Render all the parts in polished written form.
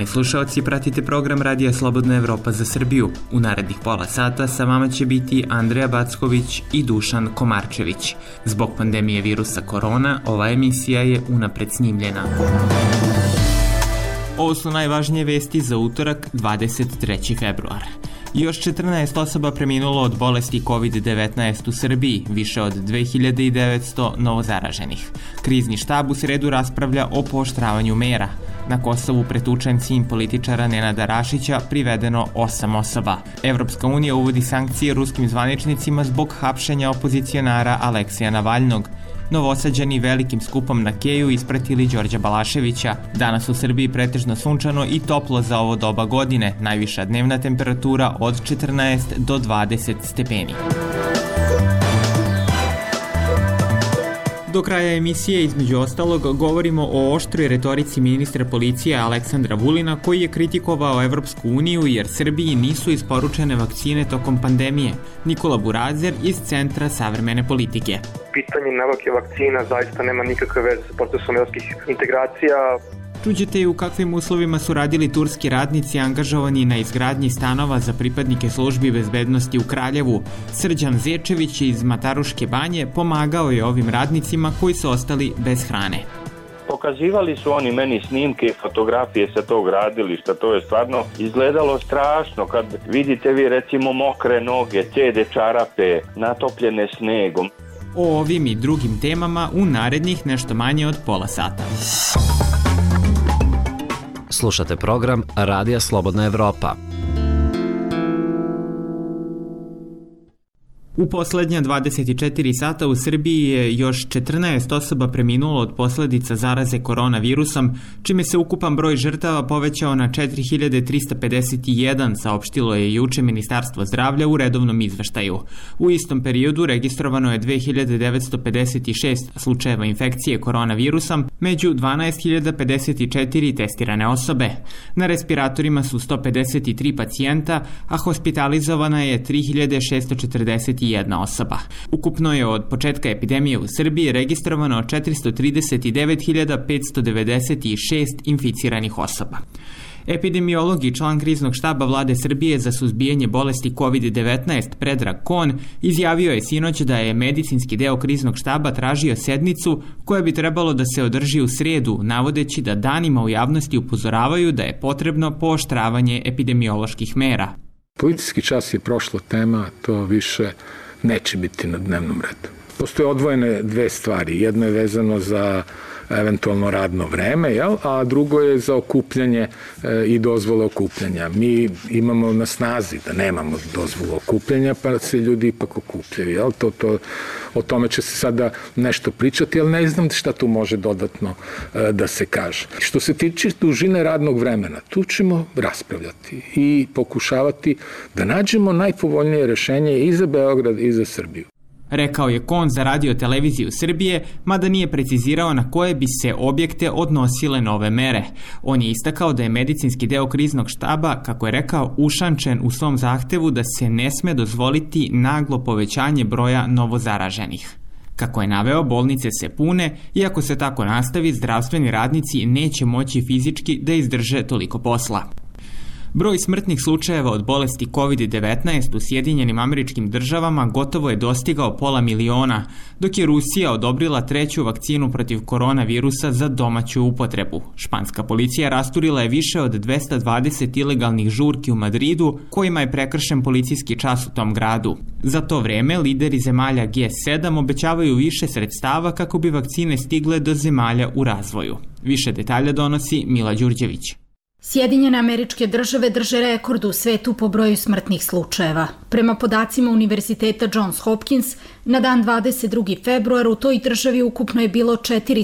Poštovani slušaoci, pratite program Radija Slobodna Evropa za Srbiju. U narednih pola sata sa vama će biti Andreja Backović i Dušan Komarčević. Zbog pandemije virusa korona, ova emisija je unapred snimljena. Ovo su najvažnije vesti za utorak, 23. februar. Još 14 osoba preminulo od bolesti COVID-19 u Srbiji, više od 2900 novozaraženih. Krizni štab u sredu raspravlja o pooštravanju mera. Na Kosovu pretučen sin političara Nenada Rašića, privedeno 8 osoba. Evropska unija uvodi sankcije ruskim zvaničnicima zbog hapšenja opozicionara Aleksija Navalnog. Novosađani velikim skupom na Keju ispratili Đorđa Balaševića. Danas u Srbiji pretežno sunčano i toplo za ovo doba godine, najviša dnevna temperatura od 14 do 20 stepeni. Do kraja emisije, između ostalog, govorimo o oštroj retorici ministra policije Aleksandra Vulina, koji je kritikovao Evropsku uniju jer Srbiji nisu isporučene vakcine tokom pandemije. Nikola Burazer iz Centra savremene politike. Pitanje nabavke vakcina zaista nema nikakve veze sa procesom evropskih integracija. Čuđete i u kakvim uslovima su radili turski radnici angažovani na izgradnji stanova za pripadnike službi bezbednosti u Kraljevu. Srđan Zečević iz Mataruške banje pomagao je ovim radnicima koji su ostali bez hrane. Pokazivali su oni meni snimke i fotografije sa tog radilišta, to je stvarno izgledalo strašno kad vidite vi recimo mokre noge, cede čarape, natopljene snegom. O ovim i drugim temama u narednih nešto manje od pola sata. Slušate program Radija Slobodna Evropa. U poslednja 24 sata u Srbiji je još 14 osoba preminulo od posledica zaraze koronavirusom, čime se ukupan broj žrtava povećao na 4351, saopštilo je juče Ministarstvo zdravlja u redovnom izveštaju. U istom periodu registrovano je 2956 slučajeva infekcije koronavirusom, među 12.054 testirane osobe. Na respiratorima su 153 pacijenta, a hospitalizovana je 3641 osoba. Ukupno je od početka epidemije u Srbiji registrovano 439.596 inficiranih osoba. Epidemiolog i član kriznog štaba Vlade Srbije za suzbijanje bolesti COVID-19 Predrag Kon izjavio je sinoć da je medicinski deo kriznog štaba tražio sednicu koja bi trebalo da se održi u sredu, navodeći da danima u javnosti upozoravaju da je potrebno pooštravanje epidemioloških mera. Policijski čas je prošla tema, to više neće biti na dnevnom redu. Postoje odvojene dve stvari. Jedno je vezano za eventualno radno vreme, a drugo je za okupljanje i dozvole okupljanja. Mi imamo na snazi da nemamo dozvolu okupljanja, pa se ljudi ipak okupljaju. O tome će se sada nešto pričati, ali ne znam šta tu može dodatno da se kaže. Što se tiče dužine radnog vremena, tu ćemo raspravljati i pokušavati da nađemo najpovoljnije rešenje i za Beograd i za Srbiju. Rekao je Kon za Radio televiziju Srbije, mada nije precizirao na koje bi se objekte odnosile nove mere. On je istakao da je medicinski deo kriznog štaba, kako je rekao, ušančen u svom zahtevu da se ne sme dozvoliti naglo povećanje broja novozaraženih. Kako je naveo, bolnice se pune i ako se tako nastavi, zdravstveni radnici neće moći fizički da izdrže toliko posla. Broj smrtnih slučajeva od bolesti COVID-19 u Sjedinjenim Američkim Državama gotovo je dostigao 500.000, dok je Rusija odobrila treću vakcinu protiv koronavirusa za domaću upotrebu. Španska policija rasturila je više od 220 ilegalnih žurki u Madridu, kojima je prekršen policijski čas u tom gradu. Za to vreme, lideri zemalja G7 obećavaju više sredstava kako bi vakcine stigle do zemalja u razvoju. Više detalja donosi Mila Đurđević. Sjedinjene Američke Države drže rekord u svetu po broju smrtnih slučajeva. Prema podacima Univerziteta Johns Hopkins, na dan 22. februar u toj državi ukupno je bilo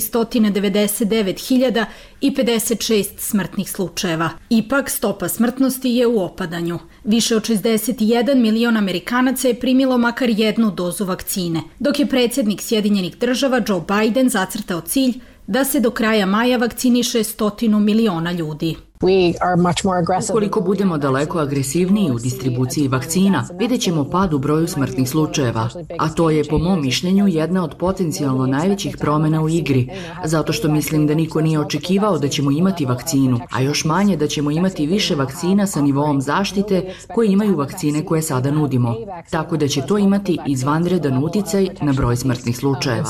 499.056 smrtnih slučajeva. Ipak, stopa smrtnosti je u opadanju. Više od 61 milion Amerikanaca je primilo makar jednu dozu vakcine, dok je predsjednik Sjedinjenih Država Joe Biden zacrtao cilj da se do kraja maja vakciniše 100 miliona ljudi. Ukoliko budemo daleko agresivniji u distribuciji vakcina, vidjet ćemo pad u broju smrtnih slučajeva, a to je po mom mišljenju jedna od potencijalno najvećih promjena u igri, zato što mislim da niko nije očekivao da ćemo imati vakcinu, a još manje da ćemo imati više vakcina sa nivoom zaštite koje imaju vakcine koje sada nudimo. Tako da će to imati izvanredan uticaj na broj smrtnih slučajeva.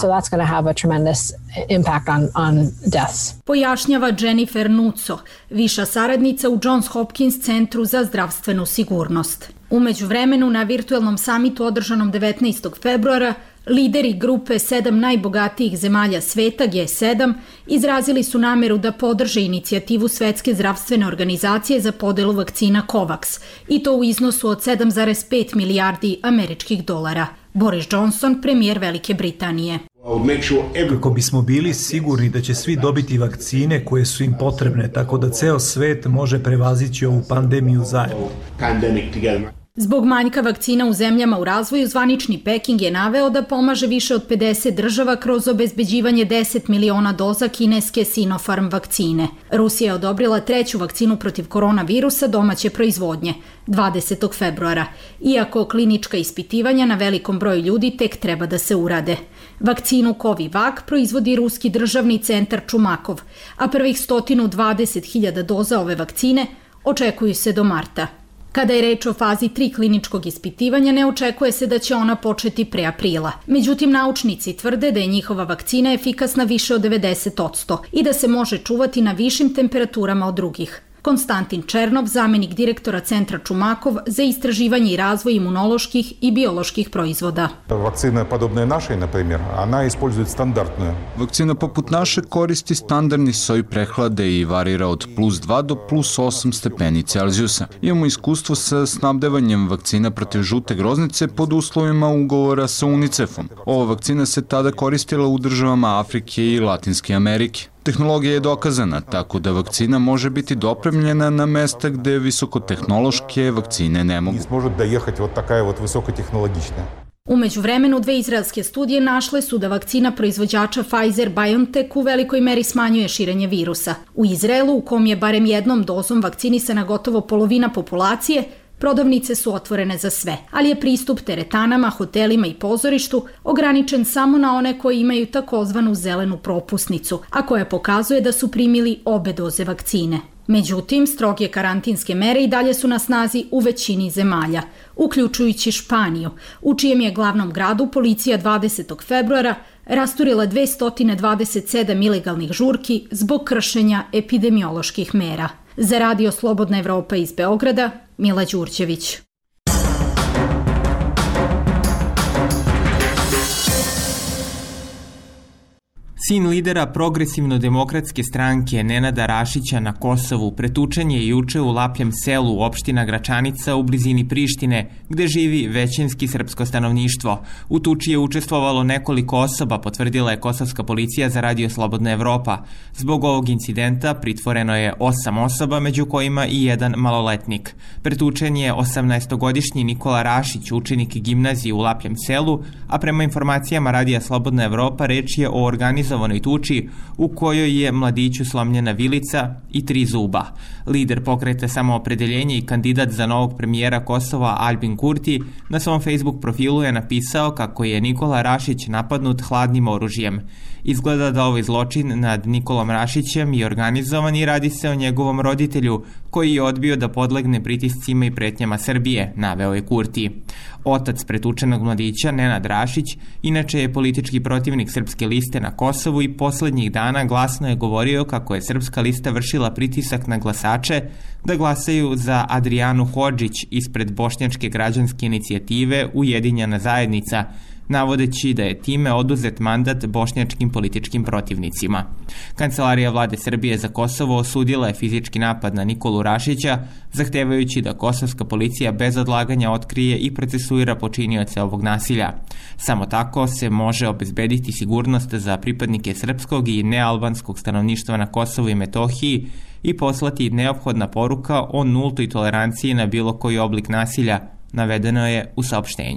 Pojašnjava Jennifer Nuco, viša saradnica u Johns Hopkins centru za zdravstvenu sigurnost. U međuvremenu na virtuelnom samitu održanom 19. februara lideri grupe 7 najbogatijih zemalja sveta G7 izrazili su nameru da podrže inicijativu Svetske zdravstvene organizacije za podelu vakcina COVAX i to u iznosu od 7,5 milijardi američkih dolara. Boris Johnson, premijer Velike Britanije. Kako bismo bili sigurni da će svi dobiti vakcine koje su im potrebne, tako da ceo svet može prevazići ovu pandemiju zajedno. Zbog manjka vakcina u zemljama u razvoju, zvanični Peking je naveo da pomaže više od 50 država kroz obezbeđivanje 10 miliona doza kineske Sinopharm vakcine. Rusija je odobrila treću vakcinu protiv koronavirusa domaće proizvodnje 20. februara, iako klinička ispitivanja na velikom broju ljudi tek treba da se urade. Vakcinu Covivac proizvodi ruski državni centar Čumakov, a prvih 120.000 doza ove vakcine očekuju se do marta. Kada je reč o fazi 3 kliničkog ispitivanja, ne očekuje se da će ona početi pre aprila. Međutim, naučnici tvrde da je njihova vakcina efikasna više od 90% i da se može čuvati na višim temperaturama od drugih. Konstantin Černov, zamenik direktora centra Čumakov za istraživanje i razvoj imunoloških i bioloških proizvoda. Vakcina podobna našoj, na primjer, ona ispoljuje standardnu. Vakcina poput naše koristi standardni soj prehlade i varira od +2 do +8 stepeni Celzijusa. Imamo iskustvo sa snabdevanjem vakcina protiv žute groznice pod uslovima ugovora sa UNICEF-om. Ova vakcina se tada koristila u državama Afrike i Latinske Amerike. Tehnologija je dokazana, tako da vakcina može biti dopremljena na mesta gde visokotehnološke vakcine ne mogu. U međuvremenu, 2 izraelske studije našle su da vakcina proizvođača Pfizer-BioNTech u velikoj meri smanjuje širenje virusa. U Izraelu, u kom je barem jednom dozom vakcinisana gotovo polovina populacije, prodavnice su otvorene za sve, ali je pristup teretanama, hotelima i pozorištu ograničen samo na one koji imaju takozvanu zelenu propusnicu, a koja pokazuje da su primili obe doze vakcine. Međutim, stroge karantinske mere i dalje su na snazi u većini zemalja, uključujući Španiju, u čijem je glavnom gradu policija 20. februara rasturila 227 ilegalnih žurki zbog kršenja epidemioloških mera. Za Radio Slobodna Evropa iz Beograda, Mila Đurđević. Sin lidera Progresivno-demokratske stranke Nenada Rašića na Kosovu pretučen je juče u Lapljem selu, opština Gračanica u blizini Prištine, gde živi većinski srpsko stanovništvo. U tuči je učestvovalo nekoliko osoba, potvrdila je kosovska policija za Radio Slobodna Evropa. Zbog ovog incidenta pritvoreno je 8 osoba, među kojima i jedan maloletnik. Pretučen je 18-godišnji Nikola Rašić, učenik gimnazije u Lapljem selu, a prema informacijama Radija Slobodna Evropa reč je o organizovanoj tuči u kojoj je mladiću slomljena vilica i 3 zuba. Lider pokreta Samoopredeljenje i kandidat za novog premijera Kosova Albin Kurti na svom Facebook profilu je napisao kako je Nikola Rašić napadnut hladnim oružjem. Izgleda da ovaj zločin nad Nikolom Rašićem je organizovan i radi se o njegovom roditelju koji je odbio da podlegne pritiscima i pretnjama Srbije, naveo je Kurti. Otac pretučenog mladića, Nenad Rašić, inače je politički protivnik Srpske liste na Kosovu i poslednjih dana glasno je govorio kako je Srpska lista vršila pritisak na glasače da glasaju za Adrijanu Hodžić ispred Bošnjačke građanske inicijative Ujedinjena zajednica, navodeći da je time oduzet mandat bošnjačkim političkim protivnicima. Kancelarija vlade Srbije za Kosovo osudila je fizički napad na Nikolu Rašića, zahtevajući da kosovska policija bez odlaganja otkrije i procesuira počinioce ovog nasilja. Samo tako se može obezbediti sigurnost za pripadnike srpskog i nealbanskog stanovništva na Kosovu i Metohiji i poslati neophodna poruka o nultoj toleranciji na bilo koji oblik nasilja, navedeno je u saopštenju.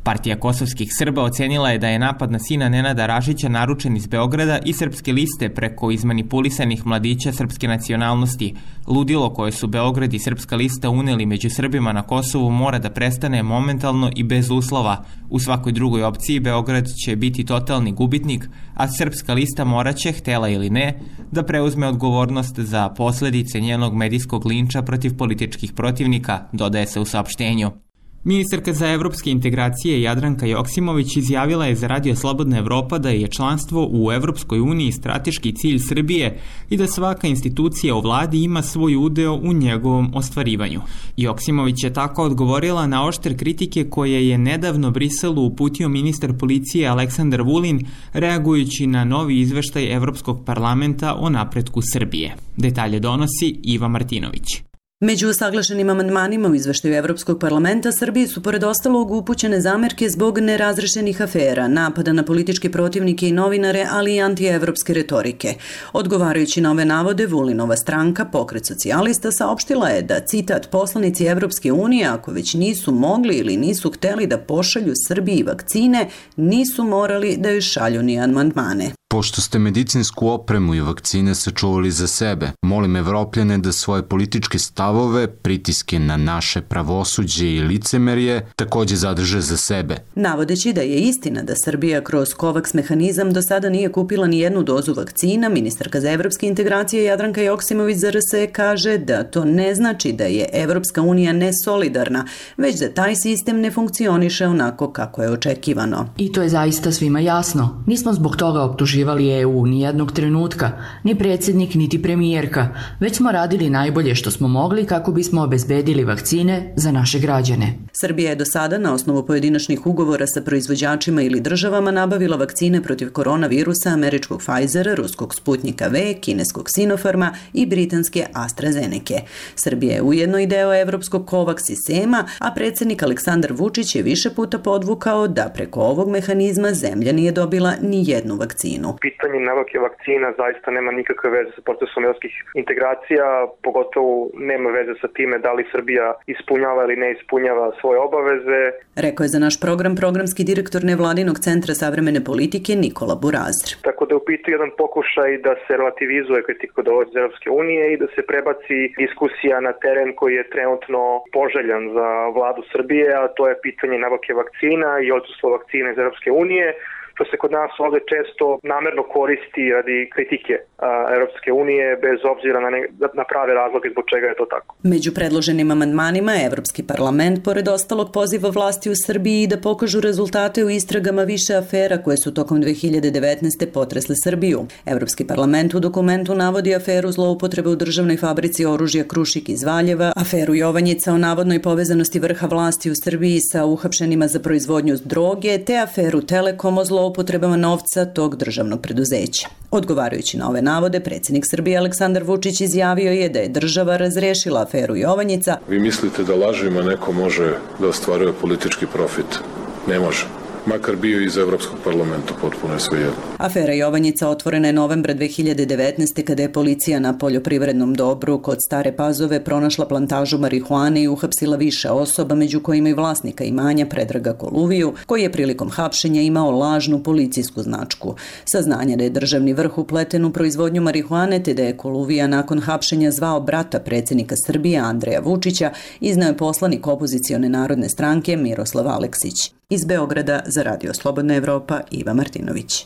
Partija kosovskih Srba ocenila je da je napad na sina Nenada Ražića naručen iz Beograda i srpske liste preko izmanipulisanih mladića srpske nacionalnosti. Ludilo koje su Beograd i srpska lista uneli među Srbima na Kosovu mora da prestane momentalno i bez uslova. U svakoj drugoj opciji Beograd će biti totalni gubitnik, a srpska lista moraće, htela ili ne, da preuzme odgovornost za posledice njenog medijskog linča protiv političkih protivnika, dodaje se u saopštenju. Ministarka za evropske integracije Jadranka Joksimović izjavila je za Radio Slobodna Evropa da je članstvo u Evropskoj uniji strateški cilj Srbije i da svaka institucija u vladi ima svoj udeo u njegovom ostvarivanju. Joksimović je tako odgovorila na oštre kritike koje je nedavno Briselu uputio ministar policije Aleksandar Vulin, reagujući na novi izveštaj Evropskog parlamenta o napretku Srbije. Detalje donosi Iva Martinović. Među usaglašenim amandmanima u izveštaju Evropskog parlamenta Srbiji su pored ostalog upućene zamerke zbog nerazrešenih afera, napada na političke protivnike i novinare, ali i antievropske retorike. Odgovarajući na ove navode, Vulinova stranka, Pokret socijalista, saopštila je da, citat, poslanici Evropske unije, ako već nisu mogli ili nisu hteli da pošalju Srbiji vakcine, nisu morali da joj šalju ni amandmane. Pošto ste medicinsku opremu i vakcine sačuvali za sebe, molim Evropljane da svoje političke stavove, pritiske na naše pravosuđe i licemerje takođe zadrže za sebe. Navodeći da je istina da Srbija kroz COVAX mehanizam do sada nije kupila ni jednu dozu vakcina, ministarka za evropske integracije Jadranka Joksimović za RS kaže da to ne znači da je Evropska unija nesolidarna, već da taj sistem ne funkcioniše onako kako je očekivano. I to je zaista svima jasno. Nismo zbog toga optuživali EU ni jednog trenutka, ni predsjednik, niti premijerka, već smo radili najbolje što smo mogli kako bismo obezbedili vakcine za naše građane. Srbija je do sada na osnovu pojedinačnih ugovora sa proizvođačima ili državama nabavila vakcine protiv koronavirusa američkog Pfizera, ruskog Sputnika V, kineskog Sinopharma i britanske AstraZeneca. Srbija je ujedno i deo evropskog COVAX sistema, a predsjednik Aleksandar Vučić je više puta podvukao da preko ovog mehanizma zemlja nije dobila ni jednu vakcinu. Pitanje nabavke vakcina zaista nema nikakve veze sa procesom evropskih integracija, pogotovo nema veze sa time da li Srbija ispunjava ili ne ispunjava svoje obaveze. Rekao je za naš program programski direktor Nevladinog centra savremene politike Nikola Burazir. Tako da je u pitanju jedan pokušaj da se relativizuje kritika dolazi iz Evropske unije i da se prebaci diskusija na teren koji je trenutno poželjan za vladu Srbije, a to je pitanje nabavke vakcina i odsustvo vakcina iz Evropske unije, što se kod nas ovde često namerno koristi radi kritike Evropske unije, bez obzira na prave razloge zbog čega je to tako. Među predloženim amandmanima Evropski parlament, pored ostalog, poziva vlasti u Srbiji da pokažu rezultate u istragama više afera koje su tokom 2019. potresle Srbiju. Evropski parlament u dokumentu navodi aferu zloupotrebe u državnoj fabrici oružja Krušik iz Valjeva, aferu Jovanjica o navodnoj povezanosti vrha vlasti u Srbiji sa uhapšenima za proizvodnju droge, te aferu Telekom o zloupotrebama novca tog državnog preduzeća. Odgovarajući na ove navode, predsjednik Srbije Aleksandar Vučić izjavio je da je država razrešila aferu Jovanjica. Vi mislite da lažima neko može da ostvaruje politički profit? Ne može. Makar bio iz Evropskog parlamenta, potpuno je svejedno. Afera Jovanjica otvorena je novembra 2019. kada je policija na poljoprivrednom dobru kod Stare Pazove pronašla plantažu marihuane i uhapsila više osoba, među kojima i vlasnika imanja Predraga Koluviju, koji je prilikom hapšenja imao lažnu policijsku značku. Saznanje da je državni vrh upleten u proizvodnju marihuane te da je Koluvija nakon hapšenja zvao brata predsjednika Srbije Andreja Vučića, izneo je poslanik opozicione narodne stranke Miroslav Aleksić. Iz Beograda za Radio Slobodna Evropa Iva Martinović.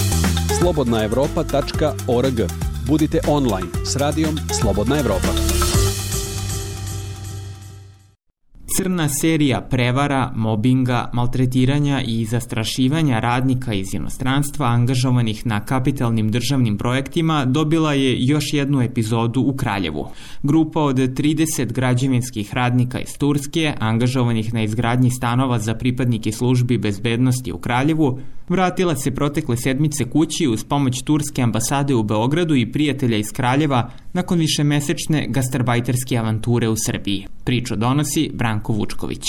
slobodnaevropa.org. Budite online s radijom Slobodna Evropa. Crna serija prevara, mobinga, maltretiranja i zastrašivanja radnika iz inostranstva angažovanih na kapitalnim državnim projektima dobila je još jednu epizodu u Kraljevu. Grupa od 30 građevinskih radnika iz Turske, angažovanih na izgradnji stanova za pripadnike službi bezbednosti u Kraljevu, vratila se protekle sedmice kući uz pomoć Turske ambasade u Beogradu i prijatelja iz Kraljeva nakon višemesečne gastarbajterske avanture u Srbiji. Priču donosi Branko Vučković.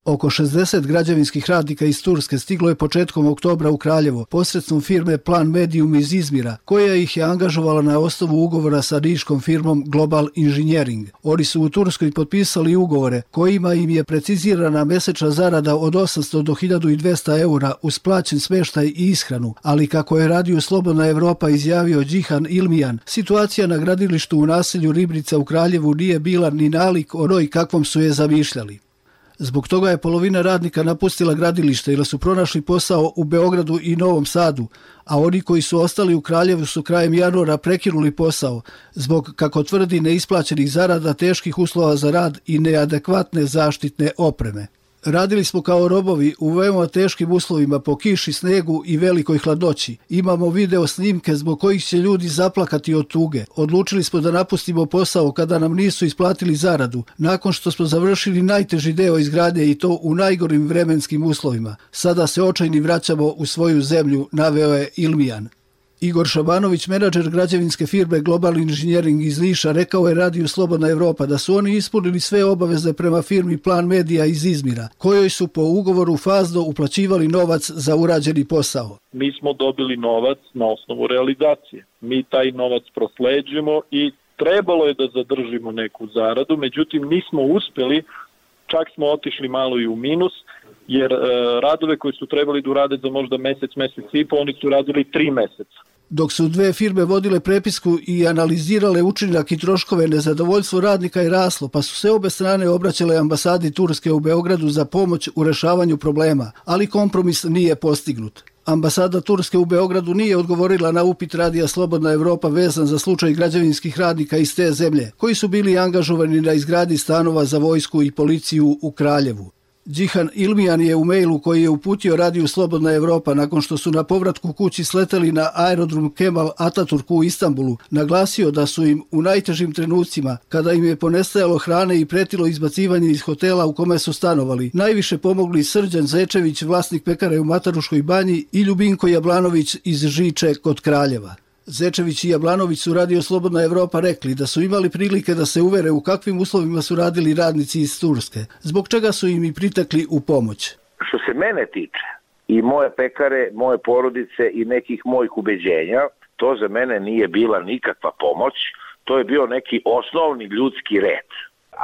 Oko 60 građevinskih radnika iz Turske stiglo je početkom oktobra u Kraljevo posredstvom firme Plan Medium iz Izmira, koja ih je angažovala na osnovu ugovora sa niškom firmom Global Engineering. Oni su u Turskoj potpisali ugovore kojima im je precizirana mesečna zarada od 800 do 1200 eura uz plaćen smeštaj i ishranu, ali kako je Radio Slobodna Evropa izjavio Džihan Ilmijan, situacija na gradilištu u naselju Ribnica u Kraljevu nije bila ni nalik onoj kakvom su je zamišljali. Zbog toga je polovina radnika napustila gradilište ili su pronašli posao u Beogradu i Novom Sadu, a oni koji su ostali u Kraljevu su krajem januara prekinuli posao zbog, kako tvrdi, neisplaćenih zarada, teških uslova za rad i neadekvatne zaštitne opreme. Radili smo kao robovi u veoma teškim uslovima po kiši, snegu i velikoj hladnoći. Imamo video snimke zbog kojih će ljudi zaplakati od tuge. Odlučili smo da napustimo posao kada nam nisu isplatili zaradu, nakon što smo završili najteži deo izgradnje i to u najgorim vremenskim uslovima. Sada se očajni vraćamo u svoju zemlju, naveo je Ilmijan. Igor Šabanović, menadžer građevinske firme Global Engineering iz Niša, rekao je Radiju Slobodna Evropa da su oni ispunili sve obaveze prema firmi Plan Media iz Izmira, kojoj su po ugovoru fazno uplaćivali novac za urađeni posao. Mi smo dobili novac na osnovu realizacije. Mi taj novac prosleđujemo i trebalo je da zadržimo neku zaradu, međutim nismo uspeli, čak smo otišli malo i u minus, jer radove koji su trebali da urade za možda mesec i po, oni su radili 3 meseca. Dok su dve firme vodile prepisku i analizirale učinak i troškove, nezadovoljstvo radnika je raslo, pa su se obe strane obraćale ambasadi Turske u Beogradu za pomoć u rešavanju problema, ali kompromis nije postignut. Ambasada Turske u Beogradu nije odgovorila na upit Radija Slobodna Evropa vezan za slučaj građevinskih radnika iz te zemlje, koji su bili angažovani na izgradnji stanova za vojsku i policiju u Kraljevu. Džihan Ilmijan je u mailu koji je uputio Radiju Slobodna Evropa nakon što su na povratku kući sleteli na aerodrom Kemal Ataturk u Istanbulu, naglasio da su im u najtežim trenucima, kada im je ponestajalo hrane i pretilo izbacivanje iz hotela u kome su stanovali, najviše pomogli Srđan Zečević, vlasnik pekare u Mataruškoj banji, i Ljubinko Jablanović iz Žiče kod Kraljeva. Zečević i Jablanović su Radio Slobodna Evropa rekli da su imali prilike da se uvere u kakvim uslovima su radili radnici iz Turske, zbog čega su im i pritekli u pomoć. Što se mene tiče i moje pekare, moje porodice i nekih mojih ubeđenja, to za mene nije bila nikakva pomoć, to je bio neki osnovni ljudski red. A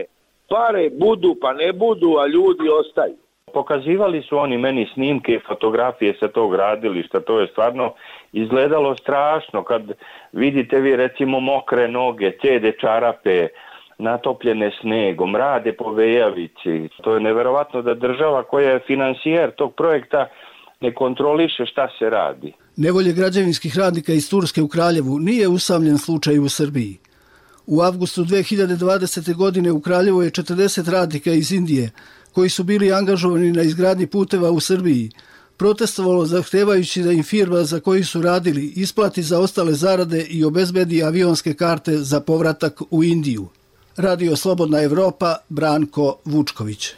pare budu pa ne budu, a ljudi ostaju. Pokazivali su oni meni snimke i fotografije sa tog gradilišta, to je stvarno izgledalo strašno kad vidite vi recimo mokre noge, cede čarape, natopljene snegom, rade po vejavici. To je neverovatno da država koja je finansijer tog projekta ne kontroliše šta se radi. Nevolje građevinskih radnika iz Turske u Kraljevu nije usamljen slučaj u Srbiji. U avgustu 2020. godine u Kraljevu je 40 radnika iz Indije, koji su bili angažovani na izgradnji puteva u Srbiji, protestovalo zahtevajući da im firma za koju su radili isplati zaostale zarade i obezbedi avionske karte za povratak u Indiju. Radio Slobodna Evropa, Branko Vučković.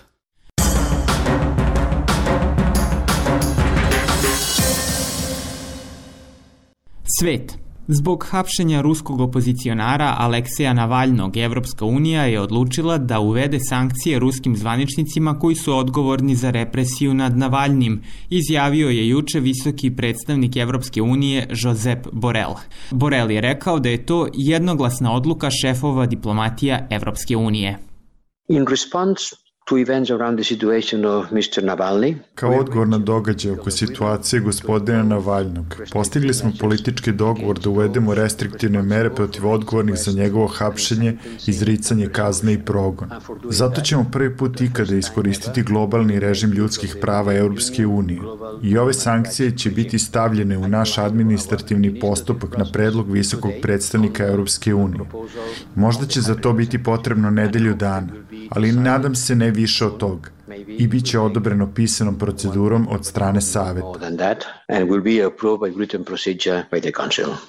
Svet. Zbog hapšenja ruskog opozicionara Alekseja Navalnog, Evropska unija je odlučila da uvede sankcije ruskim zvaničnicima koji su odgovorni za represiju nad Navalnim, izjavio je juče visoki predstavnik Evropske unije Josep Borrell. Borrell je rekao da je to jednoglasna odluka šefova diplomatija Evropske unije. In response to events around the situation of Mr. Navalny. Kao odgovor na događaje oko situacije gospodina Navalnog, postigli smo politički dogovor da uvedemo restriktivne mere protiv odgovornih za njegovo hapšenje, izricanje kazne i progon. Zato ćemo prvi put ikada iskoristiti globalni režim ljudskih prava Europske unije. I ove sankcije će biti stavljene u naš administrativni postupak na predlog visokog predstavnika Europske unije. Možda će za to biti potrebno nedelju dana, ali nadam se ne više od toga i bit će odobreno pisanom procedurom od strane Saveta.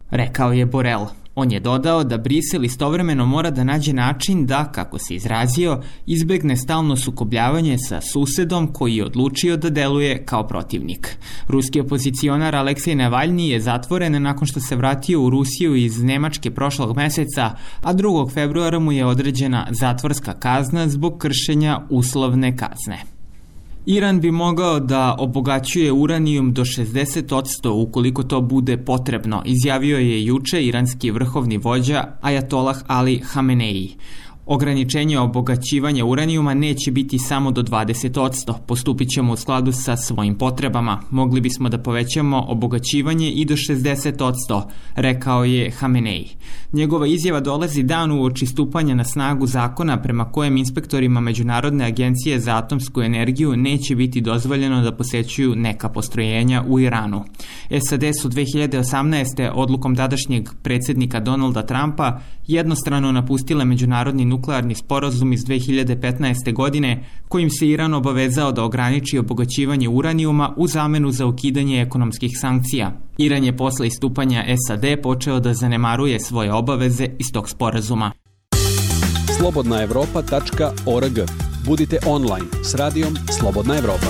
rekao je Borel. On je dodao da Brisel istovremeno mora da nađe način da, kako se izrazio, izbegne stalno sukobljavanje sa susedom koji je odlučio da deluje kao protivnik. Ruski opozicionar Aleksej Navalni je zatvoren nakon što se vratio u Rusiju iz Nemačke prošlog meseca, a 2. februara mu je određena zatvorska kazna zbog kršenja uslovne kazne. Iran bi mogao da obogaćuje uranijum do 60% ukoliko to bude potrebno, izjavio je juče iranski vrhovni vođa Ajatolah Ali Hamenei. Ograničenje obogaćivanja uranijuma neće biti samo do 20%, postupit ćemo u skladu sa svojim potrebama. Mogli bismo da povećamo obogaćivanje i do 60%, rekao je Hamenei. Njegova izjava dolazi dan uoči stupanja na snagu zakona prema kojem inspektorima Međunarodne agencije za atomsku energiju neće biti dozvoljeno da posećuju neka postrojenja u Iranu. SAD su 2018. odlukom tadašnjeg predsjednika Donalda Trumpa jednostrano napustile međunarodni nuklearni sporazum iz 2015. godine kojim se Iran obavezao da ograniči obogaćivanje uranijuma u zamenu za ukidanje ekonomskih sankcija. Iran je posle istupanja SAD počeo da zanemaruje svoje obaveze iz tog sporazuma. slobodnaevropa.org. Budite online s radijom Slobodna Evropa.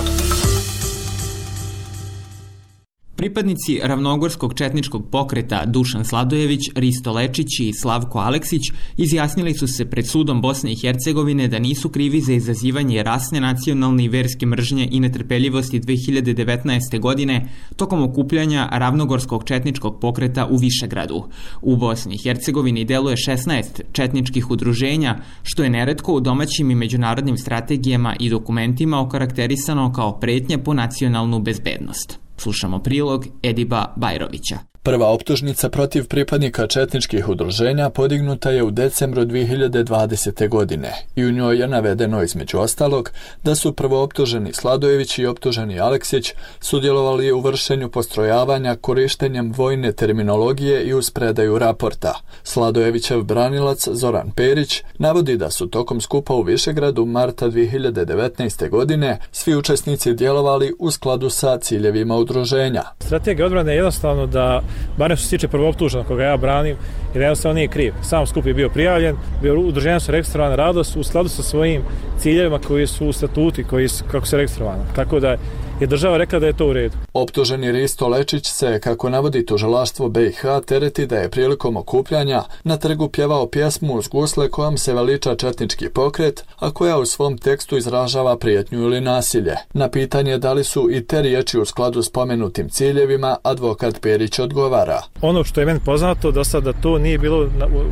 Pripadnici ravnogorskog četničkog pokreta Dušan Sladojević, Risto Lečić i Slavko Aleksić izjasnili su se pred sudom Bosne i Hercegovine da nisu krivi za izazivanje rasne, nacionalne i verske mržnje i netrpeljivosti 2019. godine tokom okupljanja ravnogorskog četničkog pokreta u Višegradu. U Bosni i Hercegovini deluje 16 četničkih udruženja, što je neretko u domaćim i međunarodnim strategijama i dokumentima okarakterisano kao pretnja po nacionalnu bezbednost. Slušamo prilog Ediba Bajrovića. Prva optužnica protiv pripadnika četničkih udruženja podignuta je u decembru 2020. godine i u njoj je navedeno između ostalog da su prvooptuženi Sladojević i optuženi Aleksić sudjelovali u vršenju postrojavanja korištenjem vojne terminologije i uz predaju raporta. Sladojevićev branilac Zoran Perić navodi da su tokom skupa u Višegradu marta 2019. godine svi učesnici djelovali u skladu sa ciljevima udruženja. Strategija odbrane je jednostavno da barem što se tiče prvooptuženog koga ja branim, jer jednostavno nije kriv. Sam skup je bio prijavljen, udruženja su registrovane radost u skladu sa svojim ciljevima koji su u statuti, kako se registrovano. Tako da je država rekla da je to u redu. Optuženi Risto Lečić se, kako navodi tužilaštvo BiH, tereti da je prilikom okupljanja na trgu pjevao pjesmu uz gusle kojom se veliča četnički pokret, a koja u svom tekstu izražava prijetnju ili nasilje. Na pitanje da li su i te riječi u skladu s pomenutim ciljevima, advokat Perić odgovara. Ono što je meni poznato do sada to nije bilo,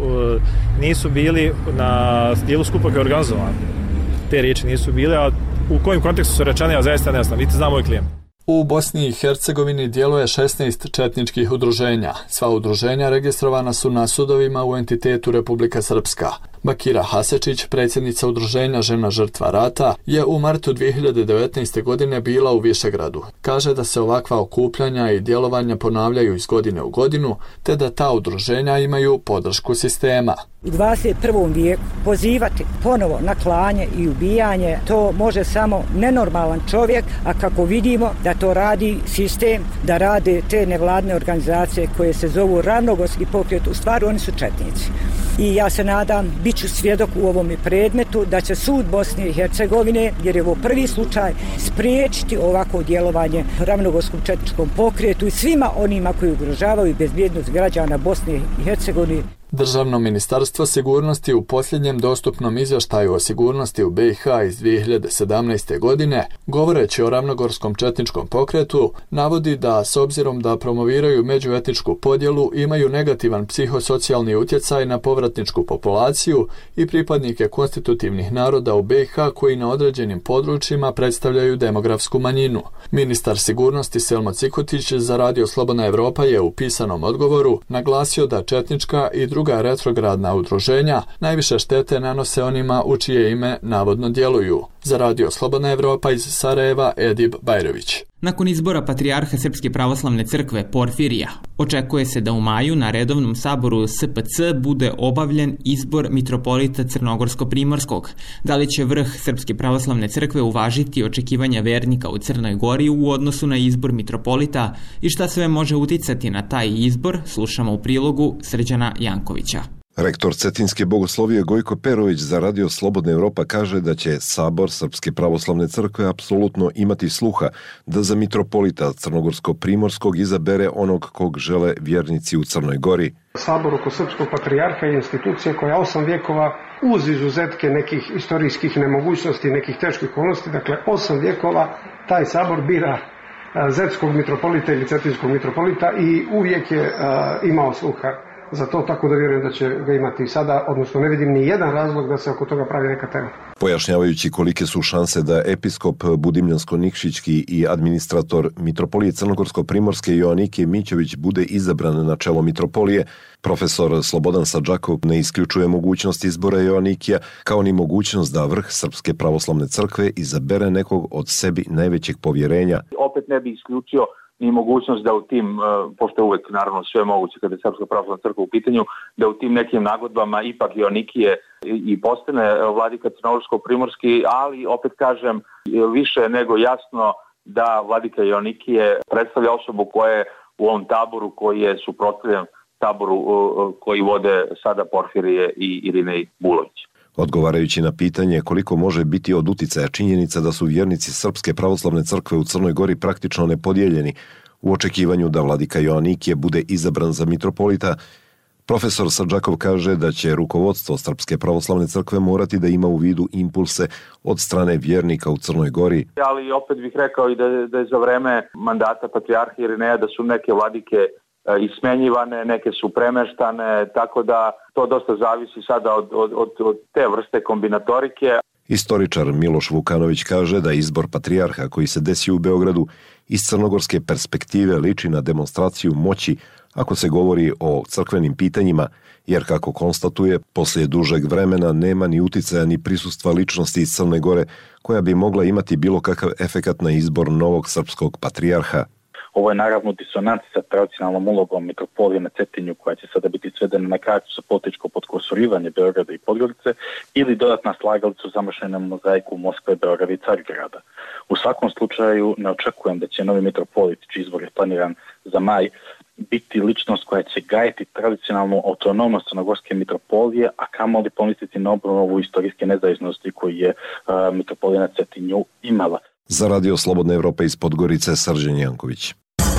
nisu bili na dijelu skupa koji je organizovan. Te riječi nisu bile, a u kojem kontekstu su rečene, ja zaista ne znam, niti znam moj klijent. U Bosni i Hercegovini djeluje 16 četničkih udruženja. Sva udruženja registrovana su na sudovima u entitetu Republika Srpska. Bakira Hasečić, predsjednica udruženja Žena žrtva rata, je u martu 2019. godine bila u Višegradu. Kaže da se ovakva okupljanja i djelovanja ponavljaju iz godine u godinu, te da ta udruženja imaju podršku sistema. U 21. vijeku pozivati ponovo na klanje i ubijanje, to može samo nenormalan čovjek, a kako vidimo da to radi sistem, da rade te nevladne organizacije koje se zovu Ravnogorski pokret, u stvari oni su četnici. I ja se nadam, bit ću svjedok u ovom predmetu, da će sud Bosne i Hercegovine, jer je ovo prvi slučaj, spriječiti ovako djelovanje Ravnogorskom četničkom pokretu i svima onima koji ugrožavaju bezbjednost građana Bosne i Hercegovine. Državno ministarstvo sigurnosti u posljednjem dostupnom izvještaju o sigurnosti u BiH iz 2017. godine, govoreći o Ravnogorskom četničkom pokretu, navodi da s obzirom da promoviraju međuetničku podjelu imaju negativan psihosocijalni utjecaj na povratničku populaciju i pripadnike konstitutivnih naroda u BiH koji na određenim područjima predstavljaju demografsku manjinu. Ministar sigurnosti Selmo Cikotić za Radio Slobodna Evropa je u pisanom odgovoru naglasio da četnička i druga retrogradna udruženja najviše štete nanose onima u čije ime navodno djeluju. Za Radio Slobodna Evropa iz Sarajeva, Edib Bajrović. Nakon izbora patrijarha Srpske pravoslavne crkve Porfirija, očekuje se da u maju na redovnom saboru SPC bude obavljen izbor mitropolita Crnogorsko-Primorskog. Da li će vrh Srpske pravoslavne crkve uvažiti očekivanja vernika u Crnoj Gori u odnosu na izbor mitropolita i šta sve može uticati na taj izbor, slušamo u prilogu Srđana Jankovića. Rektor Cetinske bogoslovije Gojko Perović za Radio Slobodna Evropa kaže da će Sabor Srpske pravoslavne crkve apsolutno imati sluha da za mitropolita Crnogorsko-Primorskog izabere onog kog žele vjernici u Crnoj Gori. Sabor oko Srpskog patrijarha je institucija koja 8 vjekova uz izuzetke nekih istorijskih nemogućnosti, nekih teških okolnosti, dakle 8 vjekova taj Sabor bira zetskog mitropolita ili cetinskog mitropolita i uvijek je imao sluha za to, tako da vjerujem da će ga imati i sada, odnosno ne vidim ni jedan razlog da se oko toga pravi neka tema. Pojašnjavajući kolike su šanse da episkop Budimljansko-Nikšićki i administrator mitropolije Crnogorsko-Primorske Joanike Mićović bude izabran na čelo mitropolije, profesor Slobodan Sadžakov ne isključuje mogućnost izbora Joanikija, kao ni mogućnost da vrh Srpske pravoslavne crkve izabere nekog od sebi najvećeg povjerenja. Opet ne bi isključio ni mogućnost da u tim, pošto je uvek naravno sve moguće kada je Srpska pravoslavna crkva u pitanju, da u tim nekim nagodbama ipak Joanikije i postane vladika Crnogorsko-Primorski, ali opet kažem, više nego jasno da vladika Joanikije predstavlja osobu koja je u ovom taboru koji je suprotstavljen taboru koji vode sada Porfirije i Irinej Bulović. Odgovarajući na pitanje koliko može biti od uticaja činjenica da su vjernici Srpske pravoslavne crkve u Crnoj Gori praktično nepodijeljeni u očekivanju da vladika Joanikije bude izabran za mitropolita, profesor Sadžakov kaže da će rukovodstvo Srpske pravoslavne crkve morati da ima u vidu impulse od strane vjernika u Crnoj Gori. Ali opet bih rekao i da je za vreme mandata patrijarha Irineja da su neke vladike ismenjivane, neke su premeštane, tako da to dosta zavisi sada od te vrste kombinatorike. Istoričar Miloš Vukanović kaže da izbor patrijarha koji se desio u Beogradu iz crnogorske perspektive liči na demonstraciju moći ako se govori o crkvenim pitanjima, jer kako konstatuje, poslije dužeg vremena nema ni uticaja ni prisustva ličnosti iz Crne Gore koja bi mogla imati bilo kakav efekat na izbor novog srpskog patrijarha. Ovo je naravno disonans sa tradicionalnom ulogom mitropolije na Cetinju koja će sada biti svedena na kartu za političko potkosurivanje Beograda i Podgorice ili dodatna slagalica u zamašenom mozaiku Moskve, Beograda i Carigrada. U svakom slučaju ne očekujem da će novi mitropolit, čiji izbor je planiran za maj, biti ličnost koja će gajiti tradicionalnu autonomnost crnogorske mitropolije, a kamoli pomisliti na obnovu istorijske nezavisnosti koju je mitropolija na Cetinju imala. Za Radio Slobodna Evropa iz Podgorice, Srđan Janković.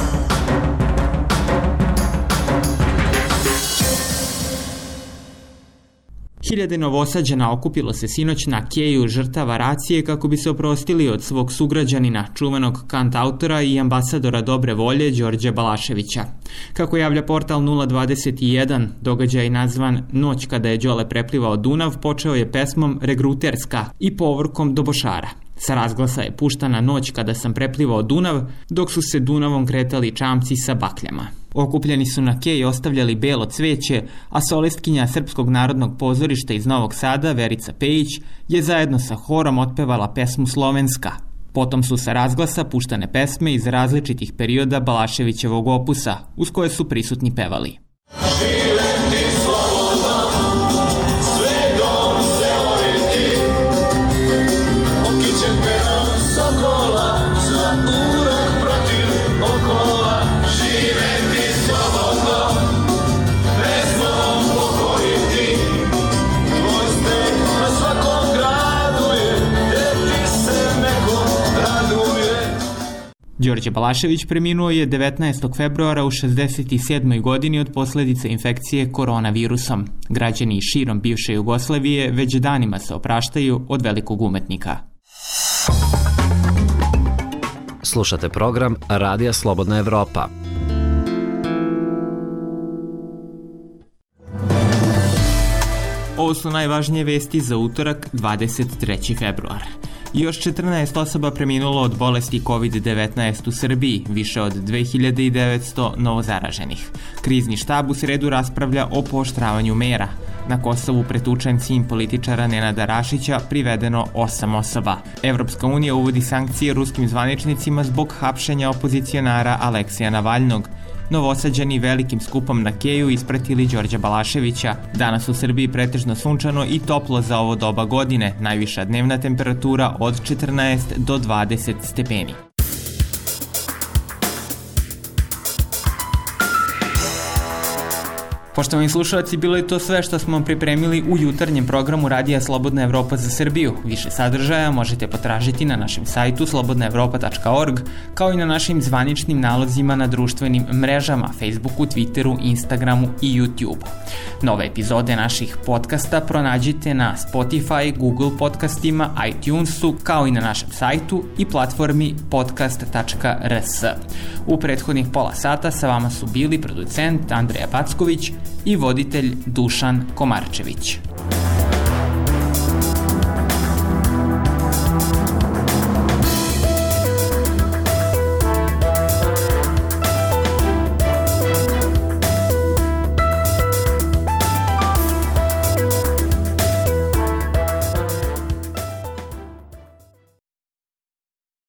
Hiljade Novosađana okupilo se sinoć na keju žrtava racije kako bi se oprostili od svog sugrađanina, čuvenog kantautora i ambasadora dobre volje Đorđa Balaševića. Kako javlja portal 021, događaj nazvan Noć kada je Đole preplivao Dunav počeo je pesmom Regruterska i povorkom Dobošara. Sa razglasa je puštana Noć kada sam preplivao Dunav, dok su se Dunavom kretali čamci sa bakljama. Okupljeni su na keji ostavljali belo cveće, a solistkinja Srpskog narodnog pozorišta iz Novog Sada, Verica Pejić, je zajedno sa horom otpevala pesmu Slovenska. Potom su sa razglasa puštane pesme iz različitih perioda Balaševićevog opusa, uz koje su prisutni pevali. Đorđe Balašević preminuo je 19. februara u 67. godini od posljedice infekcije koronavirusom. Građani širom bivše Jugoslavije već danima se opraštaju od velikog umetnika. Slušate program Radija Slobodna Evropa. Ovo su najvažnije vesti za utorak 23. februar. Još 14 osoba preminulo od bolesti COVID-19 u Srbiji, više od 2900 novozaraženih. Krizni štab u sredu raspravlja o pooštravanju mera. Na Kosovu pretučen sin političara Nenada Rašića, privedeno 8 osoba. Evropska unija uvodi sankcije ruskim zvaničnicima zbog hapšenja opozicionara Aleksija Navalnog. Novosađani velikim skupom na Keju ispratili Đorđa Balaševića. Danas u Srbiji pretežno sunčano i toplo za ovo doba godine, najviša dnevna temperatura od 14 do 20 stepeni. Poštovani slušalci, bilo je to sve što smo pripremili u jutarnjem programu Radija Slobodna Evropa za Srbiju. Više sadržaja možete potražiti na našem sajtu slobodnaevropa.org, kao i na našim zvaničnim nalozima na društvenim mrežama, Facebooku, Twitteru, Instagramu i YouTubeu. Nove epizode naših podcasta pronađite na Spotify, Google podcastima, iTunesu, kao i na našem sajtu i platformi podcast.rs. U prethodnih pola sata sa vama su bili producent Andreja Packović i voditelj Dušan Komarčević.